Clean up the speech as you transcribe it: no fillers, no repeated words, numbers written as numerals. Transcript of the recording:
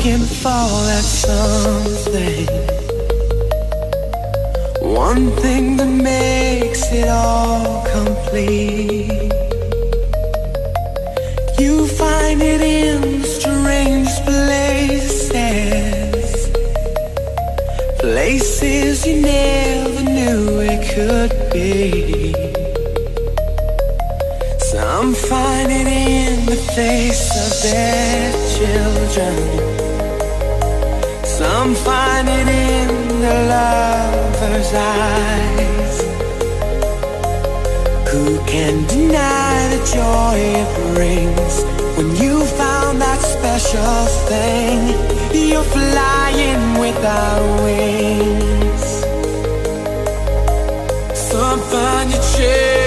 can fall at something, one thing that makes it all complete. You find it in the strangest places, places you never knew it could be. Some find it in the face of their children, some find it in the lover's eyes. Who can deny the joy it brings when you found that special thing? You're flying without wings. Some find you chasing